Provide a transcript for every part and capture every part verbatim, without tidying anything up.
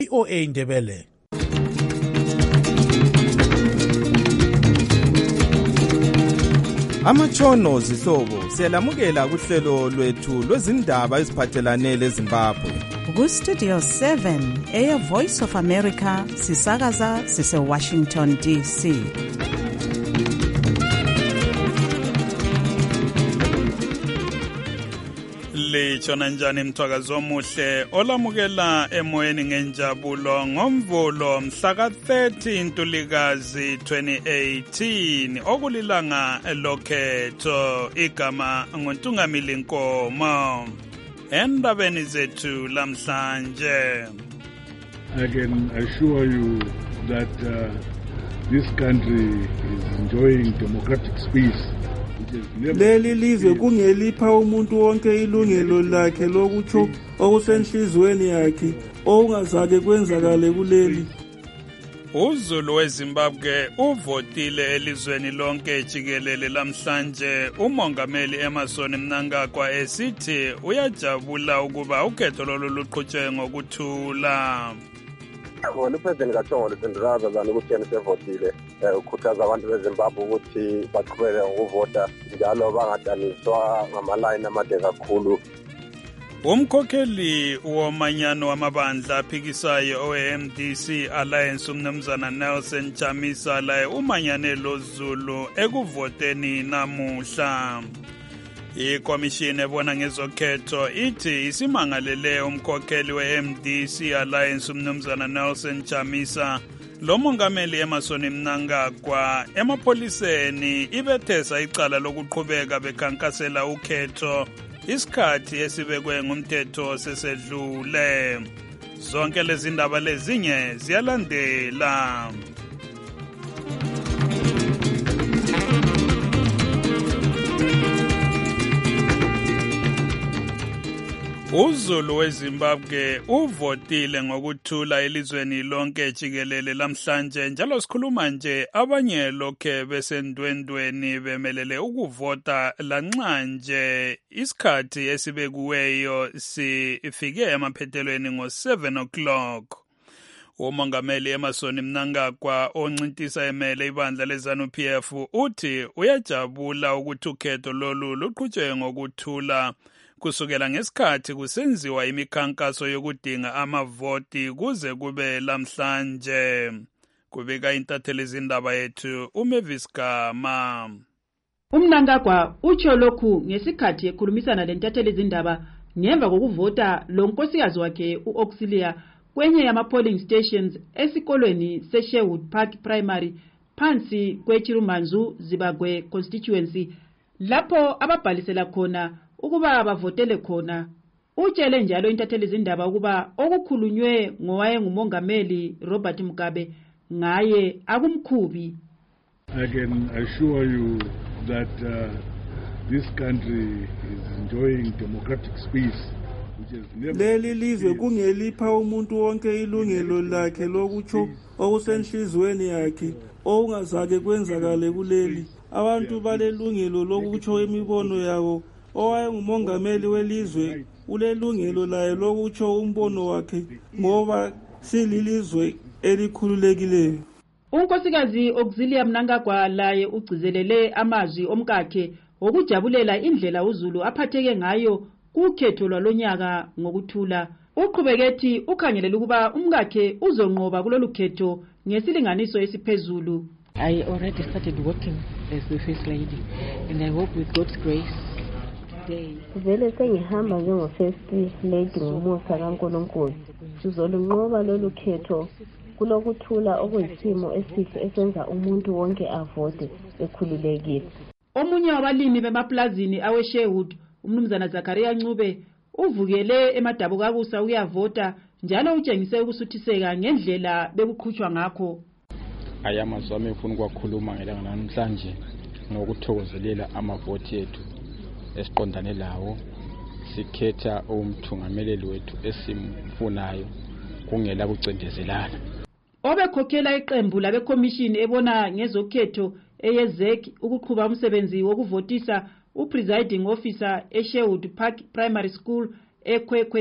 V O A Ndebele. Amatshono zihlobo siyalamukela kuhlelo lwethu lwezindaba eziphathelane leZimbabwe. Ku Studio seven eya Voice of America sisakaza sise Washington D C. Litshona njani mthwakazi omuhle olamukela emoyeni ngenjabulo ngomvulo mhla ka thirty Ntulikazi twenty eighteen okulilanga lokhetho igama nguNtungamili Nkomo. Endabeni zethu lamhlanje, I can assure you that uh, this country is enjoying democratic peace. Leli lizwe kungelipha umuntu wonke ilungelo lakhe lokutsho okusenhlizweni yakhe okungazake kwenzakale kuleli. uZulu weZimbabwe uvotile elizweni lonke jikelele lamhlanje. Umongameli Emmerson Mnangagwa esithi uyajabula ukuba ukhetho lolu luqhutshwe ngokuthula. Wona uPresident kaThongolo Sindiraza zana ukuthi yena sevotile ukhuthaza abantu beZimbabwe ukuthi baqhubeke ngokuvota njalo bangadaniswa ngamalayini amade kakhulu. Umkhokheli womanyano wamabandla aphikisayo o-M D C Alliance umnumzana Nelson Chamisa laye umanyane loZulu ekuvoteni namuhla. Ikomishini ebona ngezokhetho ithi isimangalele umkhokheli we-M D C Alliance umnumzana Nelson Chamisa lo mongameli Emmerson Mnangagwa emapholiseni ibethesa icala lokuqhubeka bekhankasela ukhetho isikhathi esibekwe ngumthetho sesedlule. Zonke lezi ndaba lezinye ziyalandela. uZulu weZimbabwe uvotile ngokuthula elizweni lonke jikelele lamhlanje njalo sikhuluma nje abanye lokhe besendwendweni bemelele ukuvota lanxa nje isikhathi esibekuweyo sifike emaphethelweni ngo seven o'clock. Umongameli Emmerson Mnangagwa oncintisa emele ibandla leZANU P F uthi uyajabula ukuthi ukhetho lolu luqhutshwe ngokuthula kusukela ngesikhathi kusenziwa imikhankaso yokudinga amavoti kuze kube lamhlanje. Kubika intatheli izindaba yethu uMavis Gama. uMnangagwa utsho lokhu ngesikhathi ekhulumisana lentatheli izindaba ngemva kokuvota lo nkosikazi wakhe uAuxilia kwenye yama polling stations esikolweni seSherwood Park Primary phansi kweChirumanzu Zibagwe constituency lapho ababhalisela khona ukuba bavotele khona. Utshele njalo intatheli izindaba ukuba okukhulunywe ngowaye ngumongameli Robert Mugabe ngaye akumkhubi. I can assure you that uh, this country is enjoying democratic peace. Leli lizwe kungelipha umuntu wonke ilungelo lakhe lokutsho okusenhlizweni yakhe okungazake kwenzakale kuleli. Abantu balelungelo lokutsho imibono yabo. Owaye ngumongameli welizwe ulelungelo laye lokutsho umbono wakhe ngoba sililizwe elikhululekileyo. Unkosikazi Auxilia Mnangagwa laye ugcizelele amazwi omkakhe okujabulela indlela uZulu aphatheke ngayo kukhetho lwalonyaka ngokuthula. Uqhubeketi ukhangelela ukuba umkakhe uzonqoba kulolu khetho ngesilinganiso esiphezulu. I already started working as the first lady and I hope with God's grace vele sengihamba njengo-first lady ngomusa kaNkulunkulu sizolunqoba lolu khetho kulokuthula okuyisimo esihle esenza umuntu wonke avote ekhululekile. Omunye wabalimi bemaplazini aweSherwood umnumzana Zakaria Ncube uvukele emadabukakusa uyavota njalo utshengise ukusuthiseka ngendlela bekuqhutshwa ngakho. Ayamazwi ami ufuna ukwakhuluma ngelanga namhlanje ngokuthokozelela amavoti ethu esiqondane lawo sikhetha umthungameleli wethu esimfunayo kungela kucendezelana. Obekhokhela iqembu labekomishini ebona ngezokhetho eyezek ukuqhuba umsebenzi wokuvotisa upresiding officer eSherwood Park Primary School eKwekwe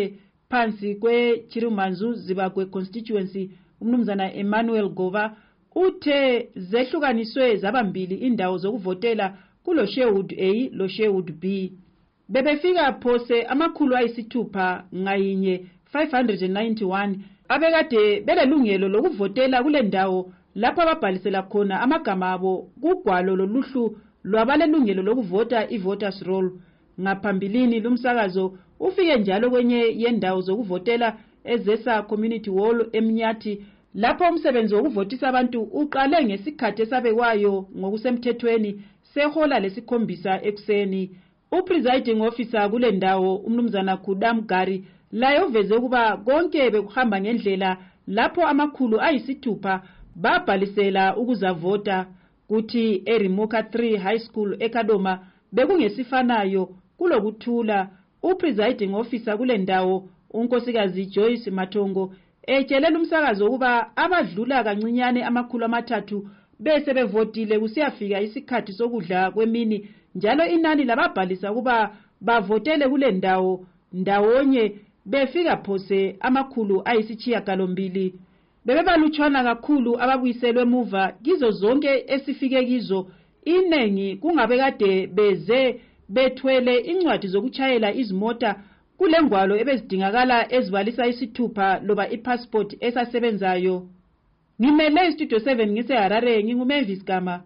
phansi kwe-Chirimanzu Zibagwe constituency umnumzana Emmanuel Gova uthe zehlukaniswe zabambili indawo zokuvotela kulo Sherwood A lo Sherwood B. Bebefika phose amakhulu ayisithupha ngayinye five hundred ninety-one abekade belelungelo lokuvotela kule ndawo lapho ababhalisela khona amagama abo kugwalo loluhlu lwabalelungelo lokuvota i-voters roll. Ngaphambilini lumsakazo ufike njalo kwenye yendawo zokuvotela eZesa Community Hall eMnyathi lapho umsebenzi wokuvotisa abantu uqale ngesikhathi esabekwayo ngokusemthethweni sehola lesikhombisa ekuseni. Upresiding officer kule ndawo umnumzana Khudam Gari laye uveze ukuba konke bekuhamba ngendlela lapho amakhulu ayisithupha babhalisela ukuzavota kuthi eRimoka three High School eKadoma bekungesifanayo kulokuthula. Upresiding officer kule ndawo unkosikazi Joyce Matongo etshelela umsakazo ukuba abadlula kancinyane amakhulu amathathu bese bevotile kusiyafika isikhathi sokudla kwemini njalo inani lababhalisa ukuba bavotele kule ndawo ndawonye befika phose amakhulu ayisitshiyagalombili. Bebebalutshwana kakhulu ababuyiselwe emuva kizo zonke esifike kizo, inengi kungabe kade beze bethwele incwadi zokutshayela izimota kulengwalo ebezidingakala ezibalisa isithupha loba ipassport esasebenzayo. Ngimele istudio seven ngiseHarare nginguMavis Gama.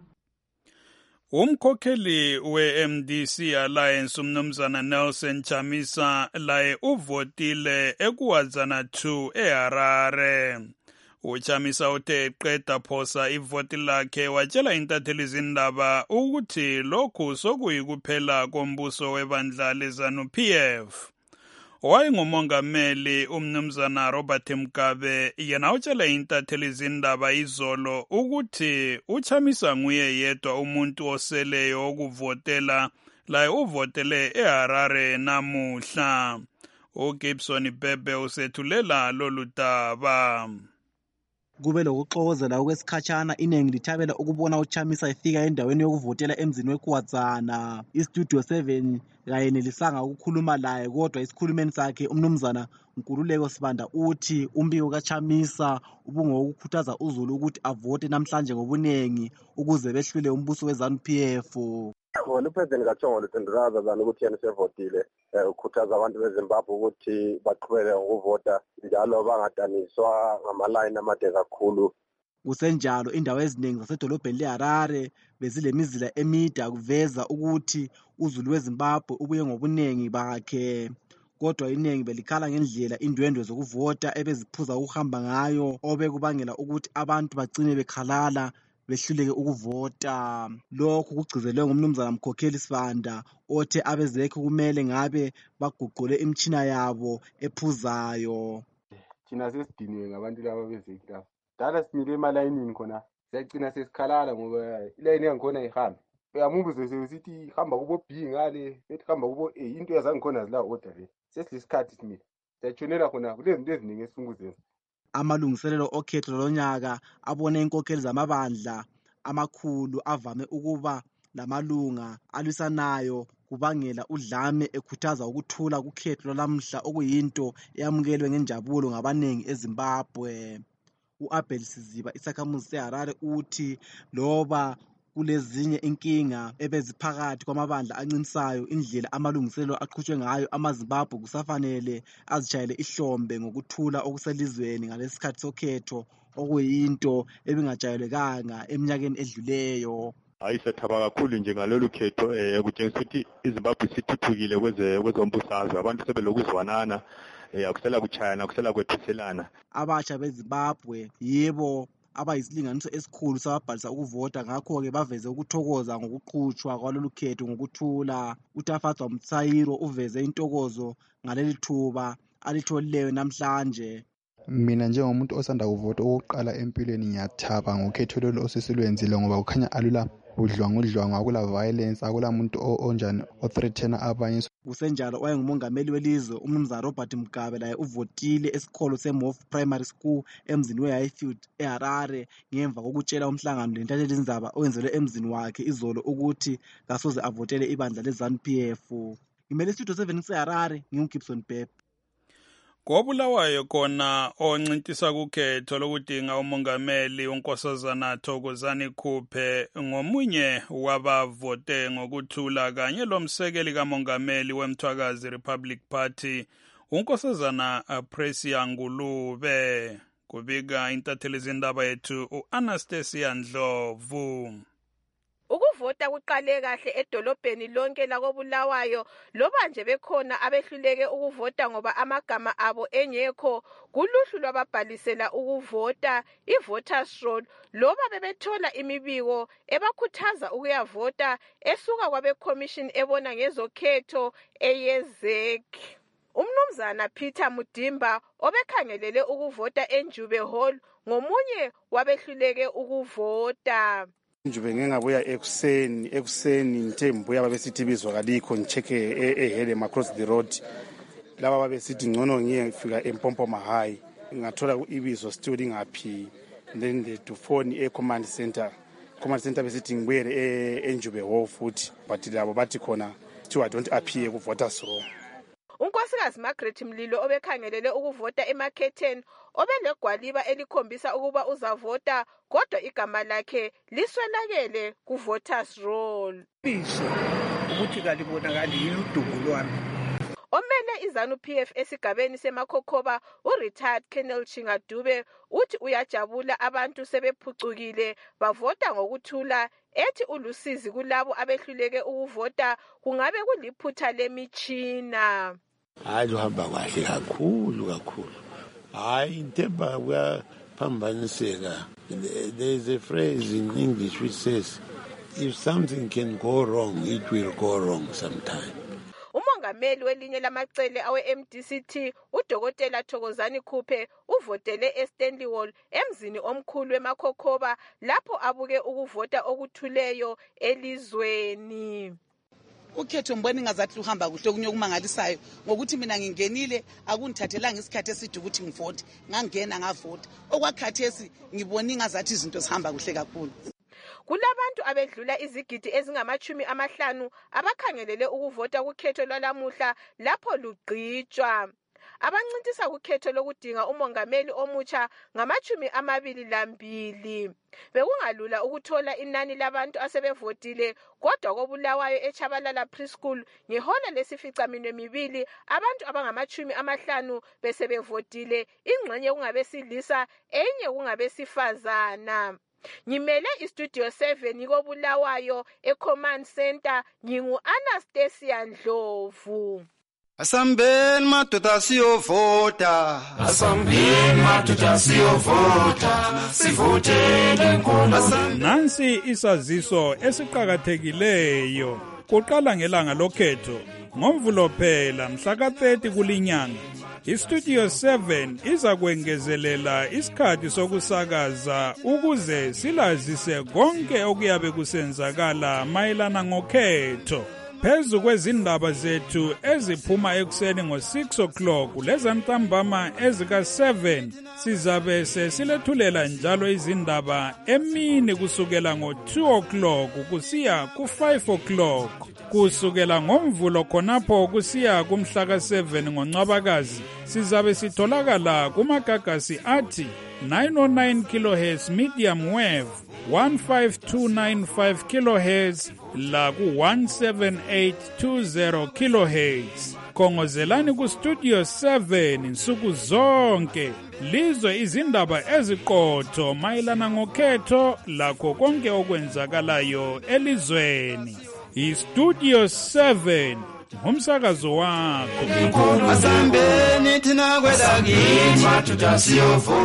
Umkhokheli we-M D C Alliance umnumzana Nelson Chamisa laye uvotile eKuwadzana two eHarare. UChamisa uthe eqeda phosa ivoti lakhe watshela intatheli izindaba ukuthi lokhu sokuyikuphela kombuso webandla leZANU-P F. Owayengumongameli umnumzana Robert Mugabe yena utshela intatheli izindaba izolo ukuthi uChamisa nguye yedwa umuntu oseleyo wokuvotela laye uvotele eHarare namuhla. uGibson Bebe usethulela lolu daba. Kube lokuxokozela okwesikhatshana inengi lithabela ukubona uChamisa efika endaweni yokuvotela emzini weKuwadzana. iStudio seven kanye nelisanga ukukhuluma laye kodwa isikhulumeni sakhe umnumzana Nkululeko Sibanda uthi umbiko kaChamisa ubungokukhuthaza uZulu ukuthi avote namhlanje ngobunengi ukuze behlule umbuso weZANU-P F. Wona uPresident kaChongolo Lutendulaza zana ukuthi yena sevotile ukhuthaza abantu beZimbabwe ukuthi baqhubeke ngokuvota njalo bangadaniswa ngamalayini amade kakhulu. Kusenjalo indawo eziningi zasedolobheni leHarare bezilemizila emide kuveza ukuthi uZulu weZimbabwe ubuye ngobunengi bakhe. Kodwa inengi belikhala ngendlela indwendwe zokuvota ebeziphuza ukuhamba ngayo obekubangela ukuthi abantu bagcine bekhalala behluleke ukuvota. Lokhu kugcizelwe ngumnumzana Mkhokheli Sibanda othe abezekho kumele ngabe baguqule imtshina yabo ephuzayo. Thina sesidiniwe ngabantu laba bezekho. Dala simile emalayinini khona siyagcina sesikhalala ngoba ilayini yangikhona ihambe. Uyambuza sesithi ihamba kubo B ngale, bethi hamba kubo A, into yazangikhona zila order le. Sesilesikhathi simile. Siyatshonela khona kule zinto eziningi esifunguzeni. Amalungiselelo okhetho lonyaka abone inkokheli zamabandla amakhulu avame ukuba lamalunga alwisanayo kubangela udlame ekhuthaza ukuthula kukhetho lamhla okuyinto eyamukelwe ngenjabulo ngabanengi eZimbabwe. uAbel Siziba isakhamuzi seHarare uthi loba kulezinye inkinga ebeziphakathi kwamabandla ancinisayo indlela amalungiselelo aqhutshwe ngayo amaZimbabwe kusafanele azijayele ihlombe ngokuthula okuselizweni ngalesikhathi sokhetho okuyinto ebingajayelekanga eminyakeni edluleyo. Hayi sethaba kakhulu nje ngalolu khetho eh kutshengisa ukuthi iZimbabwe sithuthukile kweze kwezombusazwe abantu sebelokuzwanana eh akusela kuchayana akusela kwethuselana. Abatsha beZimbabwe yebo abayisilinganiso esikhulu sababhalisa ukuvota ngakho-ke baveze ukuthokoza ngokuqhutshwa kwalolu khetho ngokuthula. uTafatswa Mtsayiro uveze intokozo ngaleli thuba alitholileyo namhlanje. Mina njengomuntu osanda kuvota okokuqala empilweni ngiyathaba ngokhetho lolu osesilwenzile ngoba kukhanya alula udlwangu udlwangu akula violence akula muntu onjani othreatena abanye. Kusenjalo owayengumongameli welizwe umnumzana Robert Mugabe laye uvotile esikolo seMof Primary School emzini weHighfield eHarare ngemva kokutshela umhlangano lentatheli izindaba owenzelwe emzini wakhe izolo ukuthi kasoze avotele ibandla leZANU-P F. Ngimele iStudio seven seHarare nginguGibson Bebe. Kobulawayo khona oncintisa kukhetho lokudinga umongameli unkosazana Thokozani Khuphe ngomunye wabavote ngokuthula kanye lomsekeli kamongameli wemthwakazi Republic Party unkosazana Precia Ngulube. Kubika intatheli zindaba yethu uAnastasia Ndlovu. Ukuvota kuqale kahle edolobheni lonke lakobulawayo loba nje bekhona abehluleke ukuvota ngoba amagama abo engekho kuluhlu lwababhalisela ukuvota i-voters roll loba bebethola imibiko ebakhuthaza ukuyavota esuka kwabe-commission ebona ngezokhetho eyezek. Umnumzana Peter Mudimba obekhangelele ukuvota eNjube Hall ngomunye wabehluleke ukuvota. Njube ngingabuya ekuseni ekuseni ngithe mbuya babesithi bizwa kalikho ngicheke ehele across the road laba babesithi ngcono ngiyefika eMpompoma High ngathola ibizo still ingaphi then the to phone e command center command center besithi ngibuyele eNjube Hall futhi but labo bathi khona to I don't appear ku voters roll. Unkosikazi Margaret Mlilo obekhangelele ukuvota eMarketing obelegwaliba elikhombisa ukuba uzavota kodwa igama lakhe liswelakele ku voters roll. Bizo ukuthi kalibonakali yini udumo lwami. Omele izanu P F esigabeni seMakhokhoba u-retired Colonel Chingadube uthi uyajabula abantu sebephucukile bavota ngokuthula ethi ulusizi kulabo abehluleke ukuvota kungabe kuliphutha lemitshina. Hayi luhamba kahle kakhulu kakhulu. Hayi intemba kuyaphambaniseka. There is a phrase in English which says if something can go wrong it will go wrong sometime. Umongameli welinye lamacele awe-M D C T uDokotela Thokozani Khuphe uvotele eStanley Hall emzini omkhulu eMakhokhoba lapho abuke ukuvota okuthuleyo elizweni. Ukhetho mbona ngazathi uhamba kuhle kunye okumangalisayo ngokuthi mina ngingenile akungithathelanga isikhathi eside ukuthi ngivote ngangena ngavota okwakhathesi ngibona ngazathi izinto zihamba kuhle kakhulu. Kulabantu abedlula izigidi ezingamachumi amahlanu abakhangelele ukuvota kukhetho lwalamuhla lapho lugqitshwa. Abancintisa kukhetho lokudinga umongameli omutsha ngamachumi amabili lambili. Bekungalula ukuthola inani labantu asebevotile kodwa kobulawayo eChabalala Preschool ngehola lesificaminwe mibili abantu abangamachumi amahlanu besebevotile ingxenye kungabesilisa enye kungabesifazana. Ngimele istudio seven kobulawayo eCommand Center ngingu Anastasia Ndlovu. Asambeni madoda siyovota. Asambeni madoda siyovota. Sivotele inkolo. Nansi isaziso esiqhakathekileyo. Kuqala ngelanga lokhetho ngomvulo phela mhla ka thirty kulinyanga. iStudio seven iza kwengezelela isikhathi sokusakaza ukuze silazise konke okuyabe kusenzakala mayelana ngokhetho. Phezu kwezindaba zethu eziphuma ekuseni ngo six o'clock lezantambama ezika seven sizabe sesilethulela njalo izindaba emini kusukela ngo two o'clock kusiya ku five o'clock. Kusukela ngomvulo khonapho kusiya kumhla ka seven ngoNcwabakazi sizabe sitholakala kumagagasi athi nine oh nine kilohertz medium wave, fifteen two nine five kilohertz la ku seventeen eight twenty kilohertz. Kongozelani ku Studio seven insuku zonke lizwe izindaba eziqotho mayelana ngokhetho lakho konke okwenzakalayo elizweni. iStudio seven ngumsakazo wakho. Asambeni thina kwelakithi.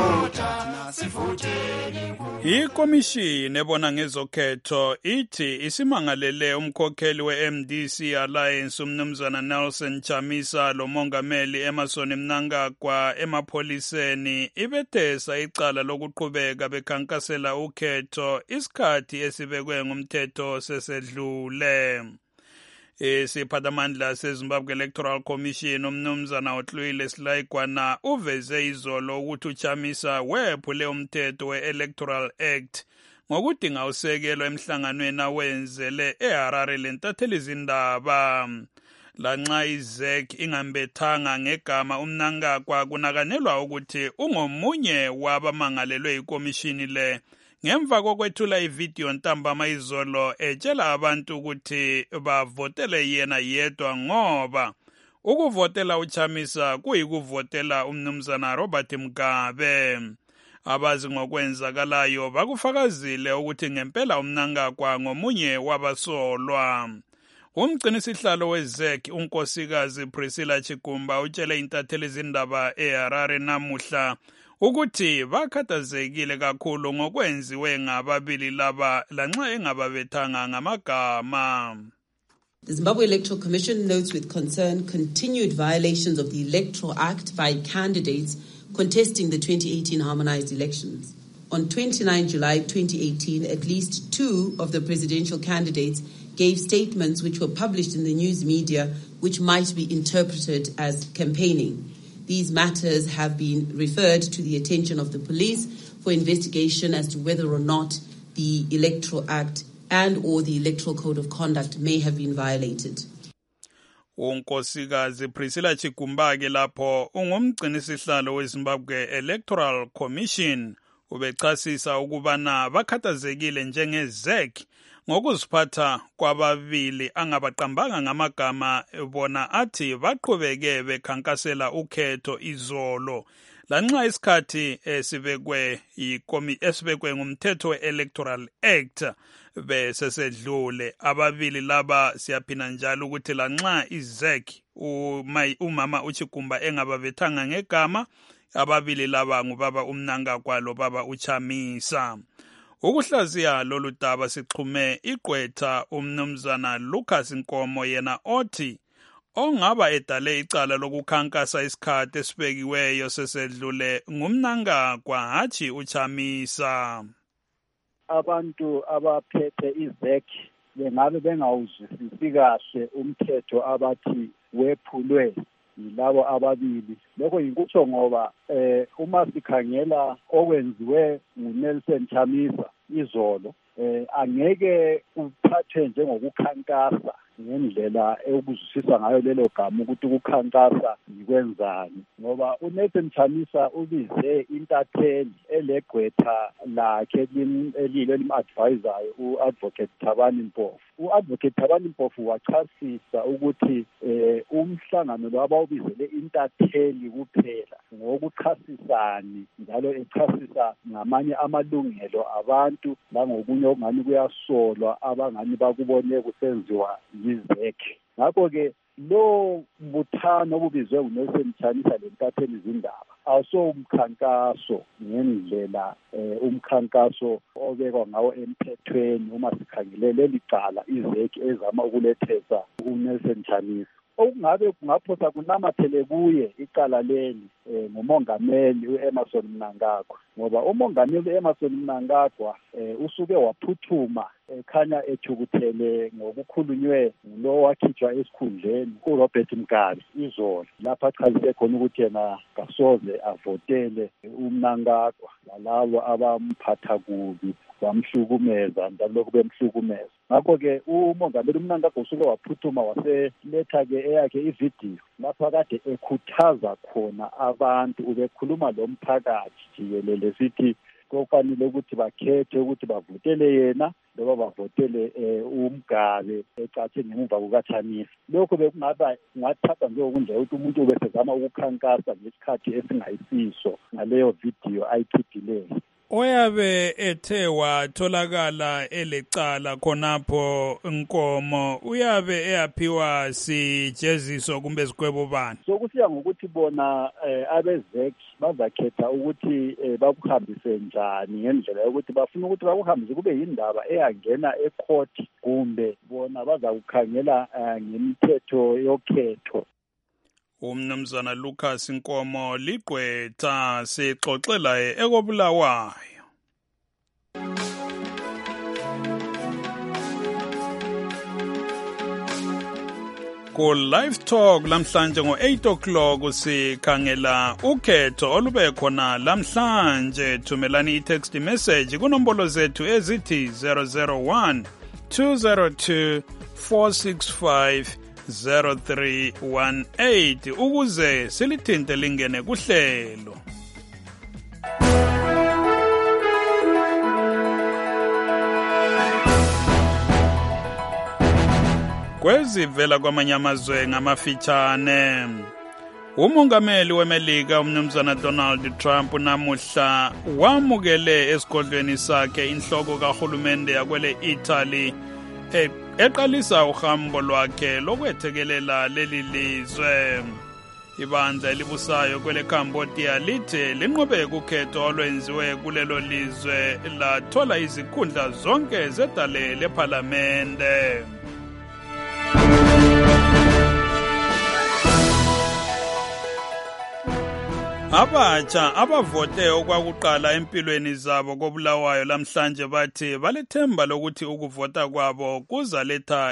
Ikomishini ebona ngezokhetho ithi isimangalele umkhokheli we-M D C Alliance umnumzana Nelson Chamisa lomongameli Emmerson Mnangagwa emapholiseni ibethesa icala lokuqhubeka bekhankasela ukhetho isikhathi esibekwe ngumthetho sesedlule. Isiphathamandla seZimbabwe Electoral Commission umnumzana uTlwile Silaigwana uveze izolo ukuthi uChamisa wephule umthetho we-Electoral Act ngokudinga usekelo emhlanganweni awenzele eHarare lentatheli izindaba. lanxa iZek ingambethanga ngegama uMnangagwa kunakanelwa ukuthi ungomunye wabamangalelwe ikomishini le ngemva kokwethula ividiyo ntambama izolo etshela abantu ukuthi bavotele yena yedwa ngoba ukuvotela uChamisa kuyikuvotela umnumzana Robert Mugabe. Abazi ngokwenzakalayo bakufakazile ukuthi ngempela uMnangagwa ngomunye wabasolwa. Umgcinisihlalo weZek unkosikazi Priscilla Chigumba utshele intatheli izindaba eHarare namuhla ukuthi bakhathazekile kakhulu ngokwenziwe ngababili laba lanxa engababethanga ngamagama. The Zimbabwe Electoral Commission notes with concern continued violations of the Electoral Act by candidates contesting the twenty eighteen harmonized elections. On the twenty-ninth of July twenty eighteen, at least two of the presidential candidates gave statements which were published in the news media which might be interpreted as campaigning. These matters have been referred to the attention of the police for investigation as to whether or not the Electoral Act and or the Electoral Code of Conduct may have been violated. Unkosikazi Priscilla Chigumba ke lapho ungumgcinisihlalo weZimbabwe Electoral Commission ubechasisa ukubana bakhathazekile njengeZek ngokuziphatha kwababili angabaqambanga ngamagama bona athi baqhubeke bekhankasela ukhetho izolo lanxa isikhathi esibekwe ikomi esibekwe ngumthetho we-Electoral Act besesedlule. Ababili laba siyaphina njalo ukuthi lanxa iZek umama uChigumba engababethanga ngegama, ababili laba ngubaba uMnangagwa lobaba uChamisa. Ukuhlaziya lolu daba sixhume igqwetha umnumzana Lucas Nkomo yena othi ongaba edale icala lokukhankasa isikhathi esibekiweyo sesedlule ngumnangagwa hathi uChamisa. Abantu abaphethe iZek bengabe bengawuzwisisi kahle umthetho abathi wephulwe yilabo ababili. Lokho yinkutsho ngoba eh uma sikhangela okwenziwe nguNelson Chamisa izolo eh angeke uphathwe njengokukhankasa ngendlela ekuzwisisa ngayo lelo gama ukuthi ukukhankasa yikwenzani, ngoba uNelson Chamisa ubize intatheli elegqwetha lakhe elilo elim-advisayo u-advocate Thabani Mpofu. U-advocate Thabani Mpofu wachasisa ukuthi eh umhlangano lo abawubizele intatheli kuphela ngokuchasisani njalo echasisa ngamanye amalungelo abantu langokunye okungani kuyasolwa abangani bakubone kusenziwa yiZek. Ngakho-ke lo mbuthano obubizwe nguNelson Chamisa lentatheli izindaba awusomkhankaso ngendlela eh, umkhankaso obekwa ngawo emthethweni uma sikhangele leli cala iZek ezama ukulethesa uNelson Chamisa. Okungabe kungaphosa kunamathele kuye icala leli eh, ngumongameli uEmmerson Mnangagwa, ngoba umongameli uEmmerson Mnangagwa eh, usuke waphuthuma ekhanya ethukuthele ngokukhulunywe ngulo wakhitshwa esikhundleni uRobert Mugabe izolo, lapha achazise khona ukuthi yena kasoze avotele uMnangagwa lalabo abamphatha kubi bamhlukumeza njalo kubemhlukumeza. Ngakho-ke umongameli uMnangagwa usuke waphuthuma waseletha-ke eyakhe ividiyo lapha kade ekhuthaza khona abantu, ubekhuluma lo mphakathi jikelele sithi kufanele ukuthi bakhethe ukuthi bavotele yena loba bavotele uMgabe ecathi ngemuva kukaChamisa. Lokho bekungaba kungathatha njengokundlela ukuthi umuntu ubesezama ukukhankasa ngesikhathi esingayisiso ngaleyo vidiyo ayikhiphileyo. Oyabe ethe watholakala elecala khonapho Nkomo uyabe eyaphiwa sijeziso kumbe sikwebo bani? Sokusiya ngokuthi bona eh, abeZek bazakhetha ukuthi eh, bakuhambise njani ngendlela yokuthi bafuna ukuthi bakuhambise kube yindaba eyangena ecourt kumbe bona bazakukhangela eh, ngemithetho yokhetho. Umnumzana Lucas Nkomo ligqwetha sixoxela ekobulawayo. Ku live talk lamhlanje ngo eight o'clock sikhangela ukhetho olube khona lamhlanje. Thumelani i-text message kunombolo zethu ezithi zero zero one two zero two four six five zero three one eight ukuze silithinte lingene kuhlelo. Kwezivela kwamanye amazwe ngamafitshane. Umongameli weMelika umnumzana Donald Trump namuhla wamukele esigodlweni sakhe inhloko kahulumende yakwele Italy eqalisa uhambo lwakhe lokwethekelela leli lizwe. Ibandla elibusayo kwele Cambodia lithe linqobe ukhetho olwenziwe kulelo lizwe lathola izikhundla zonke zedale leParlamente. Abatsha abavote okwakuqala empilweni zabo koBulawayo lamhlanje bathi balethemba lokuthi ukuvota kwabo kuzaletha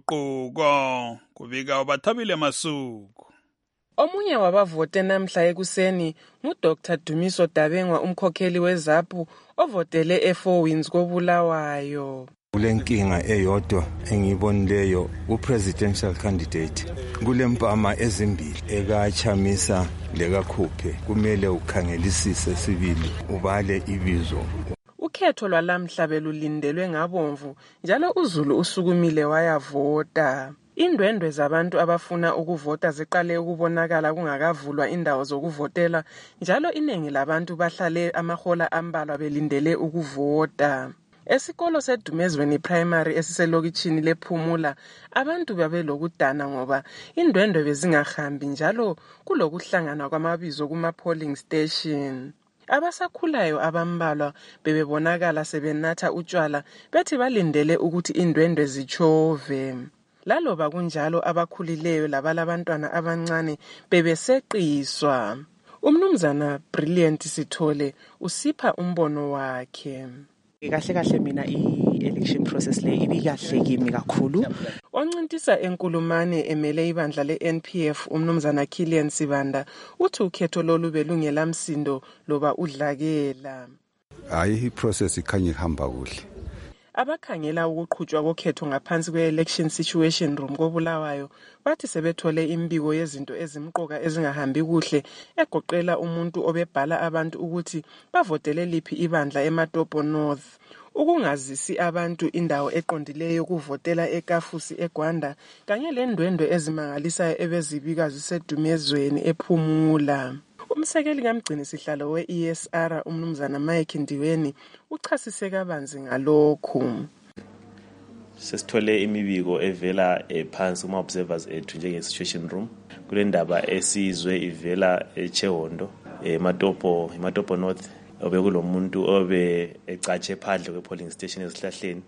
inguquko. Kubika uBathabile Masuku. Omunye wabavote namhla ekuseni nguDoctor Dumiso Dabengwa, umkhokheli weZAPU ovotele eFour Winds koBulawayo. Kulenkinga eyodwa engibonileyo ku-presidential candidate kulempama ezimbili ekachamisa lekakhuphe, kumele ukhangelisise sibili ubale ibizo. Ukhetho lwalamhla belulindelwe ngabomvu njalo uZulu usukumile wayavota. Indwendwe zabantu abafuna ukuvota ziqale ukubonakala kungakavulwa indawo zokuvotela njalo iningi labantu bahlale amahola ambalwa belindele ukuvota. Esikolo seDumezweni Primary esiselokitshini lePhumula abantu babelokudana ngoba indwendwe bezingahambi njalo kulokuhlangana kwamabizo kuma polling station. Abasakhulayo abambalwa bebebonakala sebenatha utshwala bethi balindele ukuthi indwendwe zichove. Laloba kunjalo abakhulileyo labalabantwana abancane bebeseqiswa. Umnumzana Brilliant Sithole usipha umbono wakhe. Kahle kahle mina i-election process le ibikahle kimi kakhulu. Oncintisa enkulumane emele ibandla le-N P F umnumzana Kilian Sibanda uthi ukhetho lolu belungela msindo loba udlakela. Hayi i-process ikhanye ihamba kuhle. Abakhangela ukuqhutshwa kokhetho ngaphansi kwe-election situation room koBulawayo bathi sebethole imbiko yezinto ezimqoka ezingahambi kuhle egoqela umuntu obebhala abantu ukuthi bavotele liphi ibandla eMatopo North, ukungazisi abantu indawo eqondileyo yokuvotela eKafusi eGwanda kanye lendwendwe ezimangalisayo ebezibika zisedumezweni ePhumula. Umsekeli kamgcini sihlalo we-E S R umnumzana Mike Ndiweni uchasise kabanzi ngalokhu. Sesithole imibiko evela phansi kuma observers ethu njenge situation room kule ndaba esizwe ivela eChehondo eMatopo eMatopo North obekulomuntu obe ecatshe phandle kwe polling station esihlahleni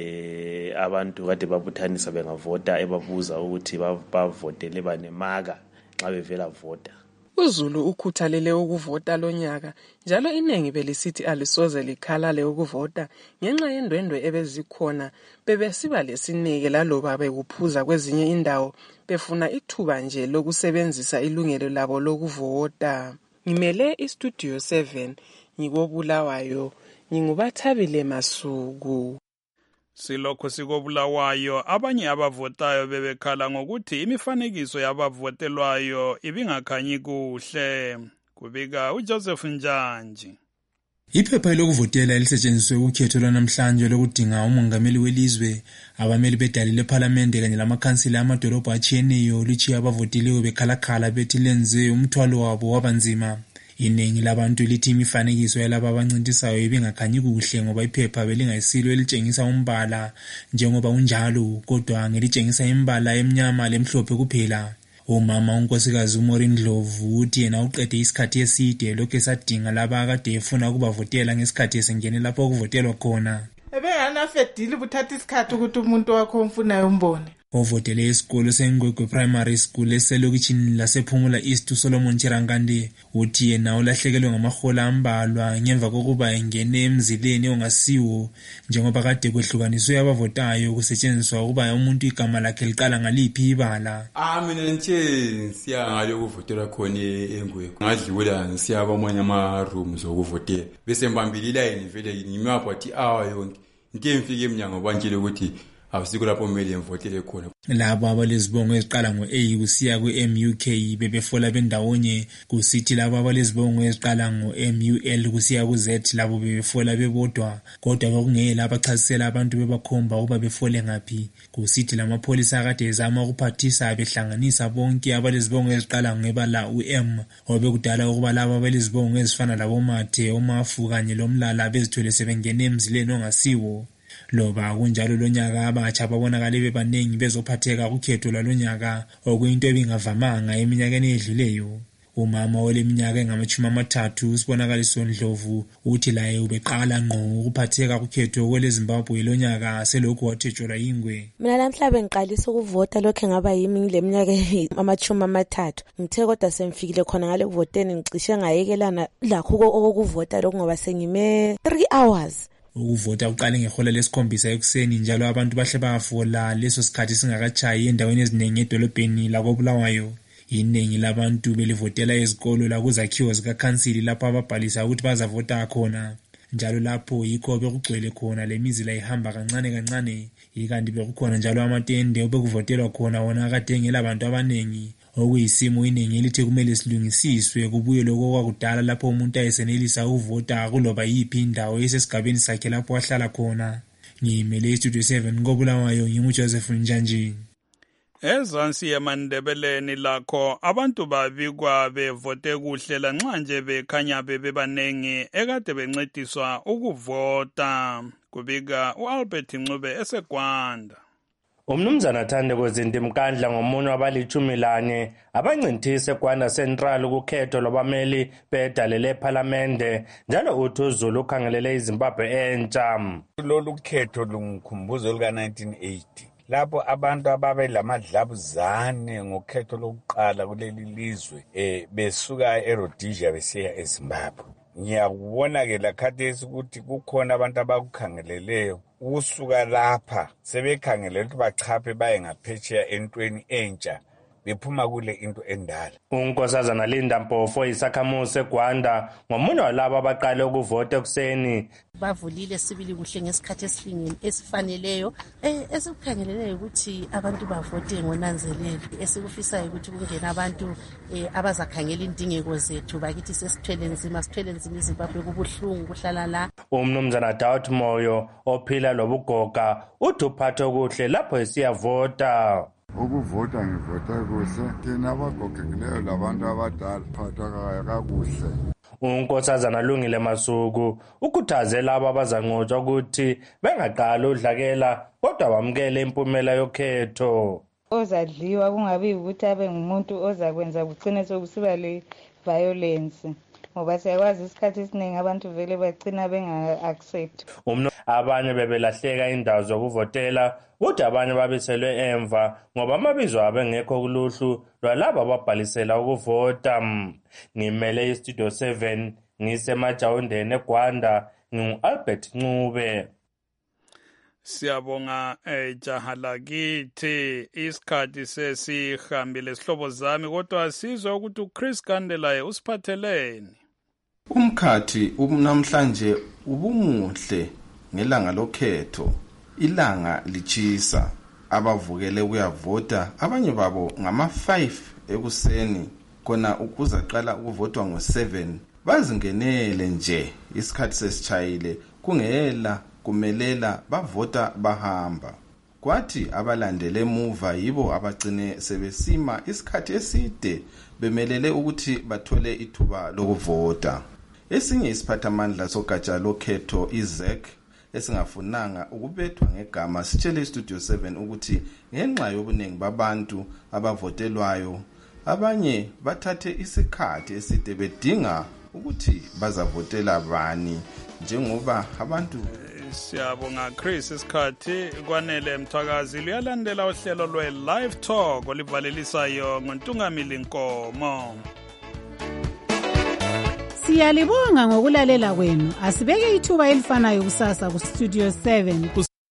eh abantu kade babuthanisa bengavota ebabuza ukuthi bavotele banemaka nxa bevela vota. uZulu ukhuthalele ukuvota lonyaka njalo iningi belisithi alisoze likhalale ukuvota ngenxa yendwendwe ebezikhona bebesiba lesineke laloba bekuphuza kwezinye indawo befuna ithuba nje lokusebenzisa ilungelo labo lokuvota. Ngimele iStudio seven ngikobulawayo ngingubathabile Masuku. Silokho sikobulawayo abanye abavotayo bebekhala ngokuthi imifanekiso yabavotelwayo ibingakhanyi kuhle. Kubika uJoseph Njanji. Iphepha lokuvotela elisetshenziswe ukhetho lwanamhlanje lokudinga umongameli welizwe, abameli bedali leParlamente kanye lamakhansila amadolobha atshiyeneyo lutshiya abavotileyo bekhalakhala bethi lenze umthwalo wabo wabanzima. Iningi labantu lithi imifanekiso yalaba abancintisayo ibingakhanyi kuhle ngoba iphepha belingayisilo elitshengisa umbala njengoba unjalo kodwa ngelitshengisa imbala emnyama lemhlophe kuphela. Umama unkosikazi uMaureen Ndlovu uthi yena uqede isikhathi eside lokho esadinga laba akade efuna ukubavotela ngesikhathi esengene lapho ukuvotelwa khona. Ebenganafedile ubuthatha isikhathi ukuthi umuntu wakho umfunayo umbone. Ovotele esikolo seNgwegwe Primary School eselokitshini lasePhumula East uSolomon Chirangande uthi yena ulahlekelwe ngamahola ambalwa ngemva kokuba engene emzileni ongasiwo njengoba kade kwehlukaniswe abavotayo kusetshenziswa ukuba umuntu igama lakhe liqala ngaliphi ibala. Ah mina nje siya ngalo ukuvotela khona eNgwegwe ngadlula ngisiya kwamanye ama rooms okuvotela bese mbambili line vele ngimapha thi awa yonke into emfike eminyango bantshile ukuthi awusikho lapho kumele ngivotele khona. Labo abalezibongo eziqala ngo-A kusiya ku-M U K bebefola bendawonye, kusithi labo abalezibongo eziqala ngo-M U L kusiya ku-Z labo bebefola bebodwa, kodwa bekungela abachasisela abantu bebakhomba ukuba befole ngaphi. Kusithi lamapholisa akade ezama ukuphathisa behlanganisa bonke abalezibongo eziqala ngebala u-M, obekudala ukuba labo abalezibongo ezifana laboMathe, oMafu kanye loMlala bezithole sebengene emzileni ongasiwo. Loba kunjalo lonyaka abatsha babonakale bebaningi bezophatheka kukhetho lwalonyaka, okuyinto ebingavamanga eminyakeni edluleyo. Umama oleminyaka engamachumi amathathu uSibonakaliso Ndlovu uthi laye ubeqala ngqo ukuphatheka kukhetho kweleZimbabwe lonyaka selokhu wathetshwa yingwe. Mina namhla bengiqalisa ukuvota lokho ngaba yimi ngileminyaka amachumi amathathu. Ngithe kodwa semfikile khona ngale kuvoteni ngicishe ngayekelana lakho okuvota lokho ngoba sengime three hours. Ukuvota uqale ngehola lesikhombisa ekuseni njalo abantu bahle bafola leso sikhathi singakachayi endaweni eziningi edolobheni lakoBulawayo. Iningi labantu belivotela ezikolo lakuzakhiwo zikakhansili lapho ababhalisa ukuthi bazavota khona. Njalo lapho yikho bekugcwele khona lemizila ihamba kancane kancane, ikanti bekukhona njalo amatende obekuvotelwa khona wona akade engela abantu abaningi. Okuyisimo iningi elithi kumele silungisiswe kubuye lokho kwakudala lapho umuntu ayesenelisa ukuvota kuloba yiphi indawo esesigabeni sakhe lapho ahlala khona. Ngimele iStudio seven koBulawayo nginguJoseph Njanji. Ezansi yemandebeleni lakho abantu babikwa bevote kuhle lanxa nje bekhanya bebebanengi ekade bencediswa ukuvota, kubika uAlbert Ncube eseGwanda. Umnumzana Thandeko Zintimkandla ngomunye wabalichumi lane abancintise eGwanda Central ukukhetho lwabameli bedalele eParliamente, njalo uthi uZulu ukhangelele iZimbabwe entsha. Lolu khetho lungikhumbuzo luka nineteen eighty lapho abantu ababe lamadlabuzane ngokhetho lokuqala kuleli lizwe eh besuka eRhodesia besiya eZimbabwe. Ngiyakubona ke lakhathesi ukuthi kukhona abantu abakukhangeleleyo usuka lapha sebekhangelele ukuthi bachaphe baye ngaphetsheya entweni entsha bephuma kule into endala. Unkosazana Linda Mpofu isakhamuzi eGwanda ngomunye walabo abaqale ukuvota ekuseni. Bavulile sibili kuhle ngesikhathi esifingeni esifaneleyo eh esikukhangeleleyo ukuthi abantu bavote ngonanzelelo, esikufisayo ukuthi kungena abantu eh abazakhangela indingeko zethu bakithi sesithwele nzima sithwele nzima iZimbabwe kubuhlungu kuhlala la. Umnumzana Doubt Moyo ophila lobugoga uthi uphathe kuhle lapho esiyavota. Ukuvota ngivota kuhle, thina abagogekileyo labantu abadala phathwa kakuhle. Unkosazana Lungile Masuku ukhuthaze labo abazanqotshwa ukuthi bengaqala udlakela kodwa bamkele impumela yokhetho. Ozadliwa kungabi ukuthi abe ngumuntu ozakwenza bucine sokusiba le violence. Ngoba siyakwazi isikhathi esiningi abantu vele bagcina benga-accept. Abanye bebelahleka indawo zokuvotela, ukuthi abanye babiselwe emva ngoba amabizo abo engekho kuluhlu lwalabo ababhalisela ukuvota. Ngimele iStudio seven ngisemajawundeni eGwanda, ngingu-Albert Ncube. Siyabonga ejaha lakithi, isikhathi sesihambile sihlobo zami, kodwa sizwe ukuthi uChris Kandelaye usiphatheleni. Umkhathi namhlanje ubumuhle ngelanga lokhetho, ilanga lichisa, abavukele kuyavota abanye babo ngama five ekuseni kona ukuza qala ukuvotwa ngo seven bazingenele nje isikhathi sesichayile kungela kumelela bavota bahamba. Kwathi abalandele emuva yibo abagcine sebesima isikhathi eside bemelele ukuthi bathole ithuba lokuvota. Esinye isiphathamandla sogatsha lokhetho iZek esingafunanga ukubethwa ngegama sitshele iStudio seven ukuthi ngenxa yobuningi babantu abavotelwayo abanye bathathe isikhathi eside bedinga ukuthi bazavotela bani njengoba abantu. Siyabonga Chris, isikhathi kwanele Mthakazi luyalandela uhlelo lwe Live Talk olivalelisayo ngoNtungamili Nkomo. Siyalibonga ngokulalela kwenu. Asibeke ithuba elifanayo kusasa ku Studio seven.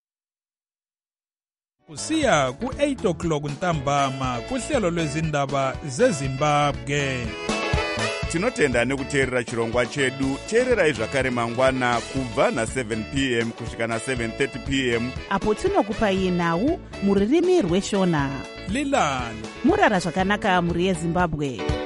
Kusiya ku eight o'clock ntambama kuhlelo lwezindaba zeZimbabwe. tinotenda nekuteerera chirongwa chedu. Teererai zvakare mangwana kubva na seven p m kusvika na seven thirty p m apo tinokupai nhau muririmi rweshona. Lilani murara zvakanaka muri yeZimbabwe.